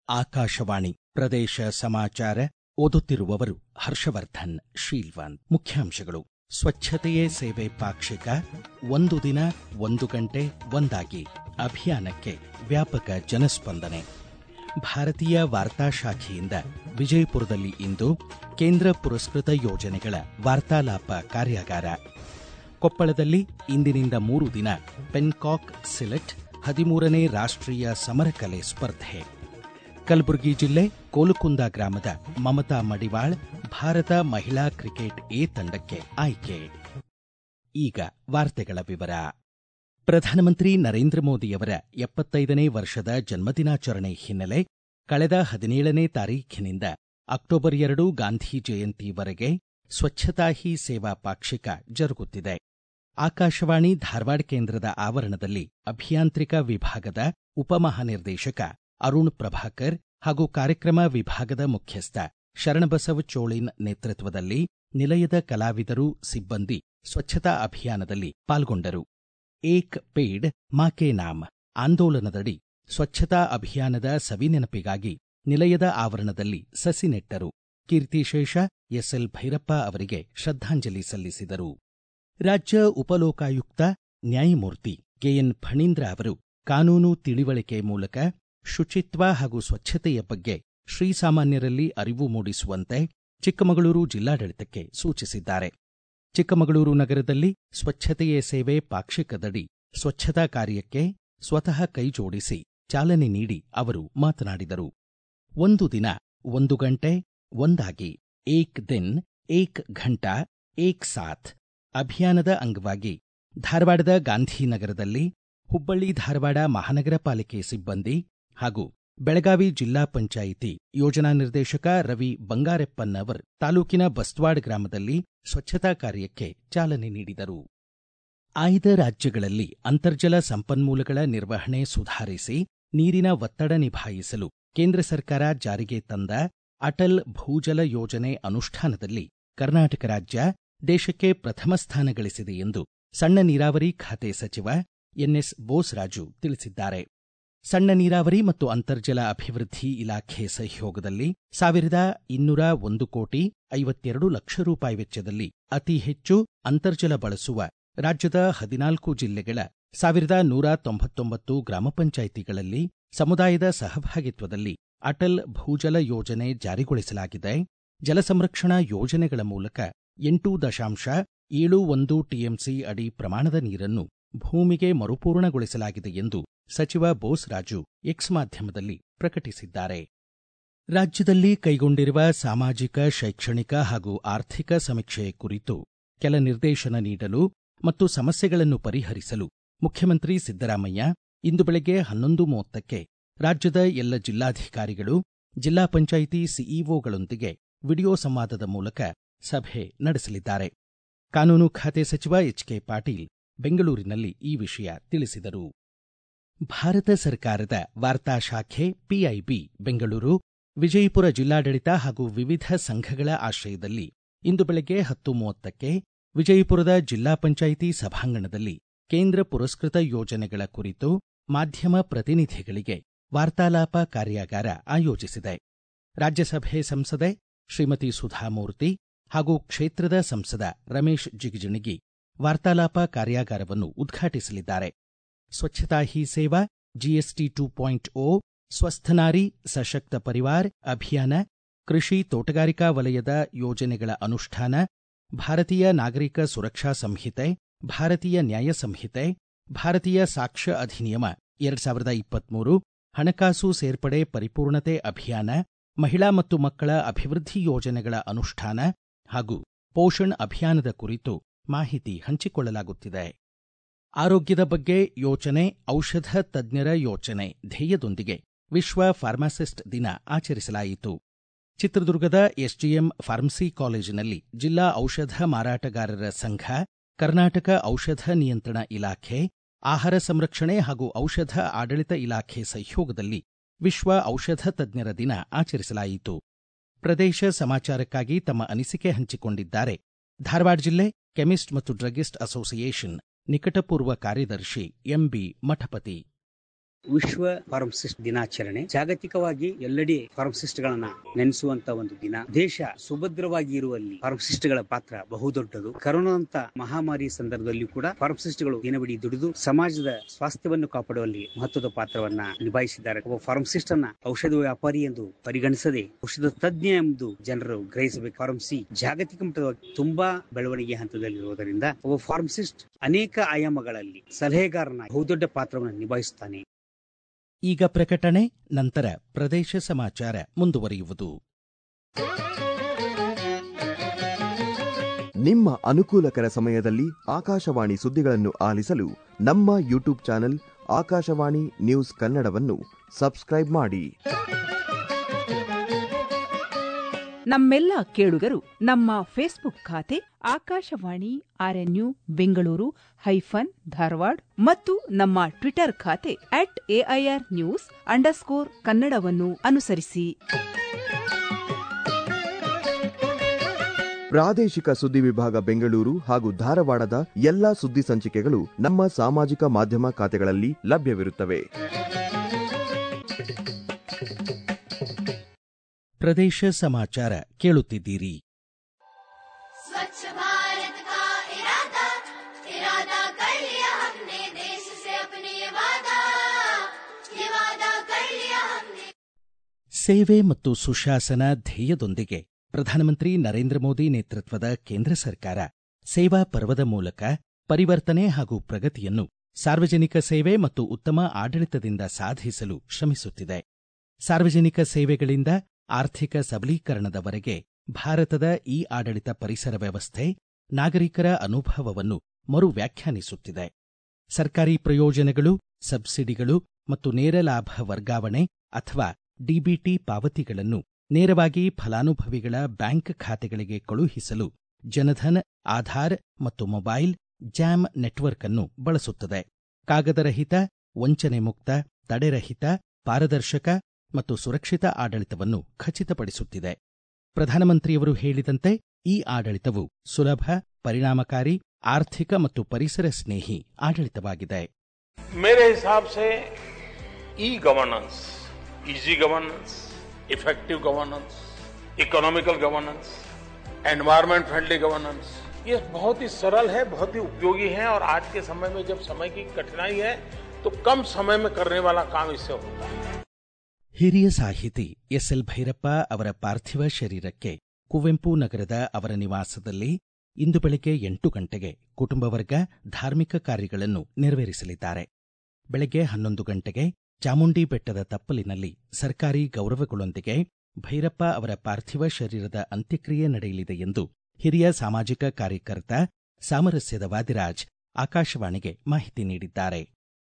ಆಕಾಶವಾಣಿ ಪ್ರದೇಶ ಸಮಾಚಾರ ಓದುತ್ತಿರುವವರು ಹರ್ಷವರ್ಧನ್ ಶೀಲ್ವಂತ್. ಮುಖ್ಯಾಂಶಗಳು: ಸ್ವಚ್ಛತೆಯೇ ಸೇವೆ ಪಾಕ್ಷಿಕ, ಒಂದು ದಿನ ಒಂದು ಗಂಟೆ ಒಂದಾಗಿ ಅಭಿಯಾನಕ್ಕೆ ವ್ಯಾಪಕ ಜನಸ್ಪಂದನೆ. ಭಾರತೀಯ ವಾರ್ತಾ ಶಾಖೆಯಿಂದ ವಿಜಯಪುರದಲ್ಲಿ ಇಂದು ಕೇಂದ್ರ ಪುರಸ್ಕೃತ ಯೋಜನೆಗಳ ವಾರ್ತಾಲಾಪ ಕಾರ್ಯಾಗಾರ. ಕೊಪ್ಪಳದಲ್ಲಿ ಇಂದಿನಿಂದ 3 ದಿನ ಪೆನ್ಕಾಕ್ ಸಿಲೆಟ್ 13ನೇ ರಾಷ್ಟ್ರೀಯ ಸಮರಕಲೆ ಸ್ಪರ್ಧೆ. ಕಲಬುರಗಿ ಜಿಲ್ಲೆ ಕೋಲುಕುಂದ ಗ್ರಾಮದ ಮಮತಾ ಮಡಿವಾಳ್ ಭಾರತ ಮಹಿಳಾ ಕ್ರಿಕೆಟ್ ಎ ತಂಡಕ್ಕೆ ಆಯ್ಕೆ. ಈಗ ವಾರ್ತೆಗಳ ವಿವರ. ಪ್ರಧಾನಮಂತ್ರಿ ನರೇಂದ್ರ ಮೋದಿಯವರ 75ನೇ ವರ್ಷದ ಜನ್ಮದಿನಾಚರಣೆ ಹಿನ್ನೆಲೆ ಕಳೆದ 17ನೇ ತಾರೀಖಿನಿಂದ ಅಕ್ಟೋಬರ್ 2 ಗಾಂಧಿ ಜಯಂತಿವರೆಗೆ ಸ್ವಚ್ಛತಾ ಹಿ ಸೇವಾ ಪಾಕ್ಷಿಕ ಜರುಗುತ್ತಿದೆ. ಆಕಾಶವಾಣಿ ಧಾರವಾಡ ಕೇಂದ್ರದ ಆವರಣದಲ್ಲಿ ಅಭಿಯಾಂತ್ರಿಕ ವಿಭಾಗದ ಉಪಮಹಾನಿರ್ದೇಶಕ ಅರುಣ್ ಪ್ರಭಾಕರ್ ಹಾಗೂ ಕಾರ್ಯಕ್ರಮ ವಿಭಾಗದ ಮುಖ್ಯಸ್ಥ ಶರಣಬಸವ ಚೋಳಿನ್ ನೇತೃತ್ವದಲ್ಲಿ ನಿಲಯದ ಕಲಾವಿದರು, ಸಿಬ್ಬಂದಿ ಸ್ವಚ್ಛತಾ ಅಭಿಯಾನದಲ್ಲಿ ಪಾಲ್ಗೊಂಡರು. ಏಕ್ ಪೇಡ್ ಮಾ ಕೆ ನಾಮ್ ಆಂದೋಲನದಡಿ ಸ್ವಚ್ಛತಾ ಅಭಿಯಾನದ ಸವಿನೆನಪಿಗಾಗಿ ನಿಲಯದ ಆವರಣದಲ್ಲಿ ಸಸಿ ನೆಟ್ಟರು. ಕೀರ್ತಿಶೇಷ ಎಸ್ಎಲ್ ಭೈರಪ್ಪ ಅವರಿಗೆ ಶ್ರದ್ಧಾಂಜಲಿ ಸಲ್ಲಿಸಿದರು. ರಾಜ್ಯ ಉಪಲೋಕಾಯುಕ್ತ ನ್ಯಾಯಮೂರ್ತಿ ಕೆಎನ್ ಫಣೀಂದ್ರ ಅವರು ಕಾನೂನು ತಿಳಿವಳಿಕೆ ಮೂಲಕ ಶುಚಿತ್ವ ಹಾಗೂ ಸ್ವಚ್ಛತೆಯ ಬಗ್ಗೆ ಶ್ರೀಸಾಮಾನ್ಯರಲ್ಲಿ ಅರಿವು ಮೂಡಿಸುವಂತೆ ಚಿಕ್ಕಮಗಳೂರು ಜಿಲ್ಲಾಡಳಿತಕ್ಕೆ ಸೂಚಿಸಿದ್ದಾರೆ. ಚಿಕ್ಕಮಗಳೂರು ನಗರದಲ್ಲಿ ಸ್ವಚ್ಛತೆಯೇ ಸೇವೆ ಪಾಕ್ಷಿಕದಡಿ ಸ್ವಚ್ಛತಾ ಕಾರ್ಯಕ್ಕೆ ಸ್ವತಃ ಕೈಜೋಡಿಸಿ ಚಾಲನೆ ನೀಡಿ ಅವರು ಮಾತನಾಡಿದರು. ಒಂದು ದಿನ ಒಂದು ಗಂಟೆ ಒಂದಾಗಿ ಏಕ್ ದಿನ್ ಏಕ್ ಘಂಟಾ ಏಕ್ ಸಾಥ್ ಅಭಿಯಾನದ ಅಂಗವಾಗಿ ಧಾರವಾಡದ ಗಾಂಧಿನಗರದಲ್ಲಿ ಹುಬ್ಬಳ್ಳಿ ಧಾರವಾಡ ಮಹಾನಗರ ಪಾಲಿಕೆ ಸಿಬ್ಬಂದಿ ಹಾಗೂ ಬೆಳಗಾವಿ ಜಿಲ್ಲಾ ಪಂಚಾಯಿತಿ ಯೋಜನಾ ನಿರ್ದೇಶಕ ರವಿ ಬಂಗಾರೆಪ್ಪನ್ನವರ್ ತಾಲೂಕಿನ ಬಸ್ವಾಡ್ ಗ್ರಾಮದಲ್ಲಿ ಸ್ವಚ್ಛತಾ ಕಾರ್ಯಕ್ಕೆ ಚಾಲನೆ ನೀಡಿದರು. ಆಯ್ದ ರಾಜ್ಯಗಳಲ್ಲಿ ಅಂತರ್ಜಲ ಸಂಪನ್ಮೂಲಗಳ ನಿರ್ವಹಣೆ ಸುಧಾರಿಸಿ ನೀರಿನ ಒತ್ತಡ ನಿಭಾಯಿಸಲು ಕೇಂದ್ರ ಸರ್ಕಾರ ಜಾರಿಗೆ ತಂದ ಅಟಲ್ ಭೂಜಲ ಯೋಜನೆ ಅನುಷ್ಠಾನದಲ್ಲಿ ಕರ್ನಾಟಕ ರಾಜ್ಯ ದೇಶಕ್ಕೆ ಪ್ರಥಮ ಸ್ಥಾನ ಗಳಿಸಿದೆ ಎಂದು ಸಣ್ಣ ನೀರಾವರಿ ಖಾತೆ ಸಚಿವ ಎನ್ಎಸ್ ಬೋಸರಾಜು ತಿಳಿಸಿದ್ದಾರೆ. ಸಣ್ಣ ನೀರಾವರಿ ಮತ್ತು ಅಂತರ್ಜಲ ಅಭಿವೃದ್ಧಿ ಇಲಾಖೆ ಸಹಯೋಗದಲ್ಲಿ 1,201 ಕೋಟಿ 52 ಲಕ್ಷ ರೂಪಾಯಿ ವೆಚ್ಚದಲ್ಲಿ ಅತಿ ಹೆಚ್ಚು ಅಂತರ್ಜಲ ಬಳಸುವ ರಾಜ್ಯದ 14 ಜಿಲ್ಲೆಗಳ 1,199 ಗ್ರಾಮ ಪಂಚಾಯಿತಿಗಳಲ್ಲಿ ಸಮುದಾಯದ ಸಹಭಾಗಿತ್ವದಲ್ಲಿ ಅಟಲ್ ಭೂಜಲ ಯೋಜನೆ ಜಾರಿಗೊಳಿಸಲಾಗಿದೆ. ಜಲ ಸಂರಕ್ಷಣಾ ಯೋಜನೆಗಳ ಮೂಲಕ 8.71 ಟಿಎಂಸಿ ಅಡಿ ಪ್ರಮಾಣದ ನೀರನ್ನು ಭೂಮಿಗೆ ಮರುಪೂರ್ಣಗೊಳಿಸಲಾಗಿದೆ ಎಂದು ಸಚಿವ ಬೋಸರಾಜು ಎಕ್ಸ್ ಮಾಧ್ಯಮದಲ್ಲಿ ಪ್ರಕಟಿಸಿದ್ದಾರೆ. ರಾಜ್ಯದಲ್ಲಿ ಕೈಗೊಂಡಿರುವ ಸಾಮಾಜಿಕ, ಶೈಕ್ಷಣಿಕ ಹಾಗೂ ಆರ್ಥಿಕ ಸಮೀಕ್ಷೆ ಕುರಿತು ಕೆಲ ನಿರ್ದೇಶನ ನೀಡಲು ಮತ್ತು ಸಮಸ್ಯೆಗಳನ್ನು ಪರಿಹರಿಸಲು ಮುಖ್ಯಮಂತ್ರಿ ಸಿದ್ದರಾಮಯ್ಯ ಇಂದು ಬೆಳಗ್ಗೆ 11:30ಕ್ಕೆ ರಾಜ್ಯದ ಎಲ್ಲ ಜಿಲ್ಲಾಧಿಕಾರಿಗಳು, ಜಿಲ್ಲಾ ಪಂಚಾಯಿತಿ ಸಿಇಒಗಳೊಂದಿಗೆ ವಿಡಿಯೋ ಸಂವಾದದ ಮೂಲಕ ಸಭೆ ನಡೆಸಲಿದ್ದಾರೆ. ಕಾನೂನು ಖಾತೆ ಸಚಿವ ಎಚ್ಕೆ ಪಾಟೀಲ್ ಬೆಂಗಳೂರಿನಲ್ಲಿ ಈ ವಿಷಯ ತಿಳಿಸಿದರು. ಭಾರತ ಸರ್ಕಾರದ ವಾರ್ತಾ ಶಾಖೆ ಪಿಐಬಿ ಬೆಂಗಳೂರು, ವಿಜಯಪುರ ಜಿಲ್ಲಾಡಳಿತ ಹಾಗೂ ವಿವಿಧ ಸಂಘಗಳ ಆಶ್ರಯದಲ್ಲಿ ಇಂದು ಬೆಳಗ್ಗೆ 10:30ಕ್ಕೆ ವಿಜಯಪುರದ ಜಿಲ್ಲಾ ಪಂಚಾಯಿತಿ ಸಭಾಂಗಣದಲ್ಲಿ ಕೇಂದ್ರ ಪುರಸ್ಕೃತ ಯೋಜನೆಗಳ ಕುರಿತು ಮಾಧ್ಯಮ ಪ್ರತಿನಿಧಿಗಳಿಗೆ ವಾರ್ತಾಲಾಪ ಕಾರ್ಯಾಗಾರ ಆಯೋಜಿಸಿದೆ. ರಾಜ್ಯಸಭೆ ಸಂಸದೆ ಶ್ರೀಮತಿ ಸುಧಾಮೂರ್ತಿ ಹಾಗೂ ಕ್ಷೇತ್ರದ ಸಂಸದ ರಮೇಶ್ ಜಿಗಜಿಣಗಿ ವಾರ್ತಾಲಾಪ ಕಾರ್ಯಾಗಾರವನ್ನು ಉದ್ಘಾಟಿಸಲಿದ್ದಾರೆ. ಸ್ವಚ್ಛತಾ ಹಿ ಸೇವಾ, ಜಿಎಸ್ಟಿ 2.0, ಸ್ವಸ್ಥ ನಾರಿ ಸಶಕ್ತ ಪರಿವಾರ್ ಅಭಿಯಾನ, ಕೃಷಿ ತೋಟಗಾರಿಕಾ ವಲಯದ ಯೋಜನೆಗಳ ಅನುಷ್ಠಾನ, ಭಾರತೀಯ ನಾಗರಿಕ ಸುರಕ್ಷಾ ಸಂಹಿತೆ, ಭಾರತೀಯ ನ್ಯಾಯ ಸಂಹಿತೆ, ಭಾರತೀಯ ಸಾಕ್ಷ್ಯ ಅಧಿನಿಯಮ 2023, ಹಣಕಾಸು ಸೇರ್ಪಡೆ ಪರಿಪೂರ್ಣತೆ ಅಭಿಯಾನ, ಮಹಿಳಾ ಮತ್ತು ಮಕ್ಕಳ ಅಭಿವೃದ್ಧಿ ಯೋಜನೆಗಳ ಅನುಷ್ಠಾನ ಹಾಗೂ ಪೋಷಣ್ ಅಭಿಯಾನದ ಕುರಿತು ಮಾಹಿತಿ ಹಂಚಿಕೊಳ್ಳಲಾಗುತ್ತಿದೆ. ಆರೋಗ್ಯದ ಬಗ್ಗೆ ಯೋಚನೆ, ಔಷಧ ತಜ್ಞರ ಯೋಚನೆ ಧ್ಯೇಯದೊಂದಿಗೆ ವಿಶ್ವ ಫಾರ್ಮಾಸಿಸ್ಟ್ ದಿನ ಆಚರಿಸಲಾಯಿತು. ಚಿತ್ರದುರ್ಗದ ಎಸ್ಡಿಎಂ ಫಾರ್ಮಸಿ ಕಾಲೇಜಿನಲ್ಲಿ ಜಿಲ್ಲಾ ಔಷಧ ಮಾರಾಟಗಾರರ ಸಂಘ, ಕರ್ನಾಟಕ ಔಷಧ ನಿಯಂತ್ರಣ ಇಲಾಖೆ, ಆಹಾರ ಸಂರಕ್ಷಣೆ ಹಾಗೂ ಔಷಧ ಆಡಳಿತ ಇಲಾಖೆ ಸಹಯೋಗದಲ್ಲಿ ವಿಶ್ವ ಔಷಧ ತಜ್ಞರ ದಿನ ಆಚರಿಸಲಾಯಿತು. ಪ್ರದೇಶ ಸಮಾಚಾರಕ್ಕಾಗಿ ತಮ್ಮ ಅನಿಸಿಕೆ ಹಂಚಿಕೊಂಡಿದ್ದಾರೆ ಧಾರವಾಡ ಜಿಲ್ಲೆ ಕೆಮಿಸ್ಟ್ ಮತ್ತು ಡ್ರಗ್ಗಿಸ್ಟ್ ಅಸೋಸಿಯೇಷನ್ ನಿಕಟಪೂರ್ವ ಕಾರ್ಯದರ್ಶಿ ಎಂಬಿ ಮಠಪತಿ. ವಿಶ್ವ ಫಾರ್ಮಸಿಸ್ಟ್ ದಿನಾಚರಣೆ ಜಾಗತಿಕವಾಗಿ ಎಲ್ಲೆಡೆ ಫಾರ್ಮಸಿಸ್ಟ್ಗಳನ್ನ ನೆನೆಸುವಂತ ಒಂದು ದಿನ. ದೇಶ ಸುಭದ್ರವಾಗಿ ಇರುವಲ್ಲಿ ಫಾರ್ಮಸಿಸ್ಟ್ಗಳ ಪಾತ್ರ ಬಹುದೊಡ್ಡದು. ಕರೋನಾದಂತ ಮಹಾಮಾರಿ ಸಂದರ್ಭದಲ್ಲಿ ಕೂಡ ಫಾರ್ಮಸಿಸ್ಟ್ಗಳು ದಿನವಿಡೀ ದುಡಿದು ಸಮಾಜದ ಸ್ವಾಸ್ಥ್ಯವನ್ನು ಕಾಪಾಡುವಲ್ಲಿ ಮಹತ್ವದ ಪಾತ್ರವನ್ನ ನಿಭಾಯಿಸಿದ್ದಾರೆ. ಒಬ್ಬ ಫಾರ್ಮಸಿಸ್ಟ್ ಅನ್ನ ಔಷಧ ವ್ಯಾಪಾರಿ ಎಂದು ಪರಿಗಣಿಸದೆ ಔಷಧ ತಜ್ಞ ಎಂದು ಜನರು ಗ್ರಹಿಸಬೇಕು. ಫಾರ್ಮಸಿ ಜಾಗತಿಕ ಮಟ್ಟದಲ್ಲಿ ತುಂಬಾ ಬೆಳವಣಿಗೆ ಹಂತದಲ್ಲಿರುವುದರಿಂದ ಒಬ್ಬ ಫಾರ್ಮಸಿಸ್ಟ್ ಅನೇಕ ಆಯಾಮಗಳಲ್ಲಿ ಸಲಹೆಗಾರನ ಬಹುದೊಡ್ಡ ಪಾತ್ರವನ್ನು ನಿಭಾಯಿಸುತ್ತಾನೆ. ಈಗ ಪ್ರಕಟಣೆ, ನಂತರ ಪ್ರದೇಶ ಸಮಾಚಾರ ಮುಂದುವರಿಯುವುದು. ನಿಮ್ಮ ಅನುಕೂಲಕರ ಸಮಯದಲ್ಲಿ ಆಕಾಶವಾಣಿ ಸುದ್ದಿಗಳನ್ನು ಆಲಿಸಲು ನಮ್ಮ ಯೂಟ್ಯೂಬ್ ಚಾನೆಲ್ ಆಕಾಶವಾಣಿ ನ್ಯೂಸ್ ಕನ್ನಡವನ್ನು ಸಬ್ಸ್ಕ್ರೈಬ್ ಮಾಡಿ. ನಮ್ಮೆಲ್ಲ ಕೇಳುಗರು ನಮ್ಮ ಫೇಸ್ಬುಕ್ ಖಾತೆ ಆಕಾಶವಾಣಿ ಆರ್ಎನ್ಯು ಬೆಂಗಳೂರು ಧಾರವಾಡ ಮತ್ತು ನಮ್ಮ ಟ್ವಿಟರ್ ಖಾತೆ @AIR_news_ ಕನ್ನಡವನ್ನು ಅನುಸರಿಸಿ. ಪ್ರಾದೇಶಿಕ ಸುದ್ದಿ ವಿಭಾಗ ಬೆಂಗಳೂರು ಹಾಗೂ ಧಾರವಾಡದ ಎಲ್ಲಾ ಸುದ್ದಿ ಸಂಚಿಕೆಗಳು ನಮ್ಮ ಸಾಮಾಜಿಕ ಮಾಧ್ಯಮ ಖಾತೆಗಳಲ್ಲಿ ಲಭ್ಯವಿರುತ್ತವೆ. ಪ್ರದೇಶ ಸಮಾಚಾರ ಕೇಳುತ್ತಿದ್ದೀರಿ. ಸೇವೆ ಮತ್ತು ಸುಶಾಸನ ಧ್ಯೇಯದೊಂದಿಗೆ ಪ್ರಧಾನಮಂತ್ರಿ ನರೇಂದ್ರ ಮೋದಿ ನೇತೃತ್ವದ ಕೇಂದ್ರ ಸರ್ಕಾರ ಸೇವಾ ಪರ್ವದ ಮೂಲಕ ಪರಿವರ್ತನೆ ಹಾಗೂ ಪ್ರಗತಿಯನ್ನು ಸಾರ್ವಜನಿಕ ಸೇವೆ ಮತ್ತು ಉತ್ತಮ ಆಡಳಿತದಿಂದ ಸಾಧಿಸಲು ಶ್ರಮಿಸುತ್ತಿದೆ. ಸಾರ್ವಜನಿಕ ಸೇವೆಗಳಿಂದ ಆರ್ಥಿಕ ಸಬಲೀಕರಣದವರೆಗೆ ಭಾರತದ ಈ ಆಡಳಿತ ಪರಿಸರ ವ್ಯವಸ್ಥೆ ನಾಗರಿಕರ ಅನುಭವವನ್ನು ಮರು ವ್ಯಾಖ್ಯಾನಿಸುತ್ತಿದೆ. ಸರ್ಕಾರಿ ಪ್ರಯೋಜನಗಳು, ಸಬ್ಸಿಡಿಗಳು ಮತ್ತು ನೇರ ಲಾಭ ವರ್ಗಾವಣೆ ಅಥವಾ ಡಿಬಿಟಿ ಪಾವತಿಗಳನ್ನು ನೇರವಾಗಿ ಫಲಾನುಭವಿಗಳ ಬ್ಯಾಂಕ್ ಖಾತೆಗಳಿಗೆ ಕಳುಹಿಸಲು ಜನಧನ್, ಆಧಾರ್ ಮತ್ತು ಮೊಬೈಲ್ ಜಾಮ್ ನೆಟ್ವರ್ಕ್ ಅನ್ನು ಬಳಸುತ್ತದೆ. ಕಾಗದರಹಿತ, ವಂಚನೆ ಮುಕ್ತ, ತಡೆರಹಿತ, ಪಾರದರ್ಶಕ ಮತ್ತು ಸುರಕ್ಷಿತ ಆಡಳಿತವನ್ನು ಖಚಿತಪಡಿಸುತ್ತಿದೆ. ಪ್ರಧಾನಮಂತ್ರಿಯವರು ಹೇಳಿದಂತೆ ಈ ಆಡಳಿತವು ಸುಲಭ, ಪರಿಣಾಮಕಾರಿ, ಆರ್ಥಿಕ ಮತ್ತು ಪರಿಸರ ಸ್ನೇಹಿ ಆಡಳಿತವಾಗಿದೆ. मेरे हिसाब से e governance, easy governance, effective governance, economical governance, environment friendly governance, ये बहुत ही सरल है, बहुत ही उपयोगी है और आज के समय में जब समय की कठिनाई है तो कम समय में करने वाला काम इससे होता है. ಹಿರಿಯ ಸಾಹಿತಿ ಎಸ್ಎಲ್ ಭೈರಪ್ಪ ಅವರ ಪಾರ್ಥಿವ ಶರೀರಕ್ಕೆ ಕುವೆಂಪು ನಗರದ ಅವರ ನಿವಾಸದಲ್ಲಿ ಇಂದು ಬೆಳಗ್ಗೆ 8 ಗಂಟೆಗೆ ಕುಟುಂಬ ವರ್ಗ ಧಾರ್ಮಿಕ ಕಾರ್ಯಗಳನ್ನು ನೆರವೇರಿಸಲಿದ್ದಾರೆ. ಬೆಳಗ್ಗೆ 11 ಗಂಟೆಗೆ ಚಾಮುಂಡಿ ಬೆಟ್ಟದ ತಪ್ಪಲಿನಲ್ಲಿ ಸರ್ಕಾರಿ ಗೌರವಗಳೊಂದಿಗೆ ಭೈರಪ್ಪ ಅವರ ಪಾರ್ಥಿವ ಶರೀರದ ಅಂತ್ಯಕ್ರಿಯೆ ನಡೆಯಲಿದೆ ಎಂದು ಹಿರಿಯ ಸಾಮಾಜಿಕ ಕಾರ್ಯಕರ್ತ ಸಾಮರಸ್ಯದ ವಾದಿರಾಜ್ ಆಕಾಶವಾಣಿಗೆ ಮಾಹಿತಿ ನೀಡಿದ್ದಾರೆ.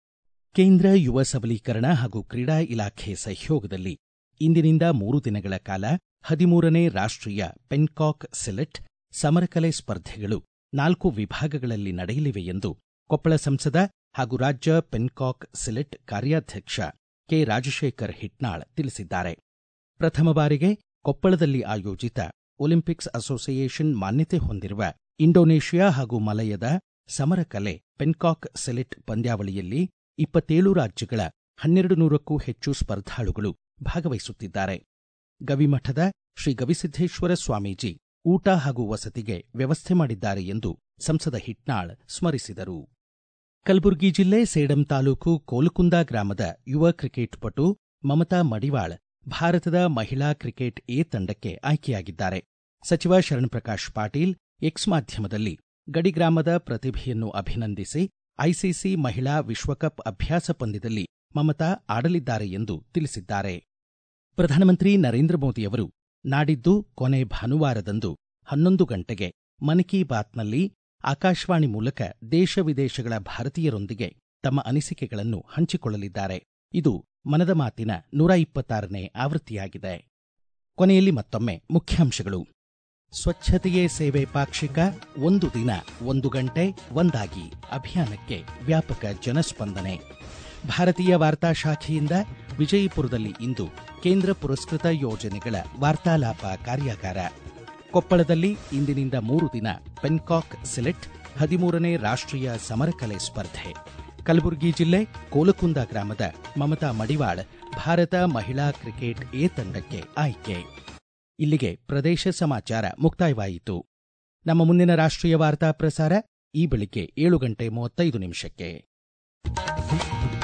ಕೇಂದ್ರ ಯುವ ಸಬಲೀಕರಣ ಹಾಗೂ ಕ್ರೀಡಾ ಇಲಾಖೆ ಸಹಯೋಗದಲ್ಲಿ ಇಂದಿನಿಂದ 3 ದಿನಗಳ ಕಾಲ 13ನೇ ರಾಷ್ಟ್ರೀಯ ಪೆನ್ಕಾಕ್ ಸಿಲೆಟ್ ಸಮರಕಲೆ ಸ್ಪರ್ಧೆಗಳು 4 ವಿಭಾಗಗಳಲ್ಲಿ ನಡೆಯಲಿವೆ ಎಂದು ಕೊಪ್ಪಳ ಸಂಸದ ಹಾಗೂ ರಾಜ್ಯ ಪೆನ್ಕಾಕ್ ಸಿಲೆಟ್ ಕಾರ್ಯಾಧ್ಯಕ್ಷ ಕೆ ರಾಜಶೇಖರ್ ಹಿಟ್ನಾಳ್ ತಿಳಿಸಿದ್ದಾರೆ. ಪ್ರಥಮ ಬಾರಿಗೆ ಕೊಪ್ಪಳದಲ್ಲಿ ಆಯೋಜಿತ ಒಲಿಂಪಿಕ್ಸ್ ಅಸೋಸಿಯೇಷನ್ ಮಾನ್ಯತೆ ಹೊಂದಿರುವ ಇಂಡೋನೇಷ್ಯಾ ಹಾಗೂ ಮಲಯದ ಸಮರಕಲೆ ಪೆನ್ಕಾಕ್ ಸಿಲೆಟ್ ಪಂದ್ಯಾವಳಿಯಲ್ಲಿ 27 ರಾಜ್ಯಗಳ 1200ಕ್ಕೂ ಹೆಚ್ಚು ಸ್ಪರ್ಧಾಳುಗಳು ಭಾಗವಹಿಸುತ್ತಿದ್ದಾರೆ. ಗವಿಮಠದ ಶ್ರೀ ಗವಿಸಿದ್ದೇಶ್ವರ ಸ್ವಾಮೀಜಿ ಊಟ ಹಾಗೂ ವಸತಿಗೆ ವ್ಯವಸ್ಥೆ ಮಾಡಿದ್ದಾರೆ ಎಂದು ಸಂಸದ ಹಿಟ್ನಾಳ್ ಸ್ಮರಿಸಿದರು. ಕಲಬುರಗಿ ಜಿಲ್ಲೆ ಸೇಡಂ ತಾಲೂಕು ಕೋಲಕುಂದ ಗ್ರಾಮದ ಯುವ ಕ್ರಿಕೆಟ್ ಪಟು ಮಮತಾ ಮಡಿವಾಳ್ ಭಾರತದ ಮಹಿಳಾ ಕ್ರಿಕೆಟ್ ಎ ತಂಡಕ್ಕೆ ಆಯ್ಕೆಯಾಗಿದ್ದಾರೆ. ಸಚಿವ ಶರಣಪ್ರಕಾಶ್ ಪಾಟೀಲ್ ಎಕ್ಸ್ ಮಾಧ್ಯಮದಲ್ಲಿ ಗಡಿಗ್ರಾಮದ ಪ್ರತಿಭೆಯನ್ನು ಅಭಿನಂದಿಸಿ ಐಸಿಸಿ ಮಹಿಳಾ ವಿಶ್ವಕಪ್ ಅಭ್ಯಾಸ ಪಂದ್ಯದಲ್ಲಿ ಮಮತಾ ಆಡಲಿದ್ದಾರೆ ಎಂದು ತಿಳಿಸಿದ್ದಾರೆ. ಪ್ರಧಾನಮಂತ್ರಿ ನರೇಂದ್ರ ಮೋದಿಯವರು ನಾಡಿದ್ದು ಕೊನೆ ಭಾನುವಾರದಂದು 11 ಗಂಟೆಗೆ ಮನ್ ಕಿ ಬಾತ್ನಲ್ಲಿ ಆಕಾಶವಾಣಿ ಮೂಲಕ ದೇಶ ವಿದೇಶಗಳ ಭಾರತೀಯರೊಂದಿಗೆ ತಮ್ಮ ಅನಿಸಿಕೆಗಳನ್ನು ಹಂಚಿಕೊಳ್ಳಲಿದ್ದಾರೆ. ಇದು ಮನದ ಮಾತಿನ 126ನೇ ಆವೃತ್ತಿಯಾಗಿದೆ. ಕೊನೆಯಲ್ಲಿ ಮತ್ತೊಮ್ಮೆ ಮುಖ್ಯಾಂಶಗಳು. ಸ್ವಚ್ಛತೆಯೇ ಸೇವೆ ಪಾಕ್ಷಿಕ, 1 ದಿನ 1 ಗಂಟೆ ಒಂದಾಗಿ ಅಭಿಯಾನಕ್ಕೆ ವ್ಯಾಪಕ ಜನಸ್ಪಂದನೆ. ಭಾರತೀಯ ವಾರ್ತಾ ಶಾಖೆಯಿಂದ ವಿಜಯಪುರದಲ್ಲಿ ಇಂದು ಕೇಂದ್ರ ಪುರಸ್ಕೃತ ಯೋಜನೆಗಳ ವಾರ್ತಾಲಾಪ ಕಾರ್ಯಾಗಾರ. ಕೊಪ್ಪಳದಲ್ಲಿ ಇಂದಿನಿಂದ 3 ದಿನ ಪೆನ್ಕಾಕ್ ಸಿಲೆಟ್ 13ನೇ ರಾಷ್ಟ್ರೀಯ ಸಮರಕಲೆ ಸ್ಪರ್ಧೆ. ಕಲಬುರಗಿ ಜಿಲ್ಲೆ ಕೋಲಕುಂದ ಗ್ರಾಮದ ಮಮತಾ ಮಡಿವಾಳ್ ಭಾರತ ಮಹಿಳಾ ಕ್ರಿಕೆಟ್ ಎ ತಂಡಕ್ಕೆ ಆಯ್ಕೆ. ಇಲ್ಲಿಗೆ ಪ್ರದೇಶ ಸಮಾಚಾರ ಮುಕ್ತಾಯವಾಯಿತು. ನಮ್ಮ ಮುಂದಿನ ರಾಷ್ಟ್ರೀಯ ವಾರ್ತಾ ಪ್ರಸಾರ ಈ ಬೆಳಿಗ್ಗೆ 7:35 ನಿಮಿಷಕ್ಕೆ.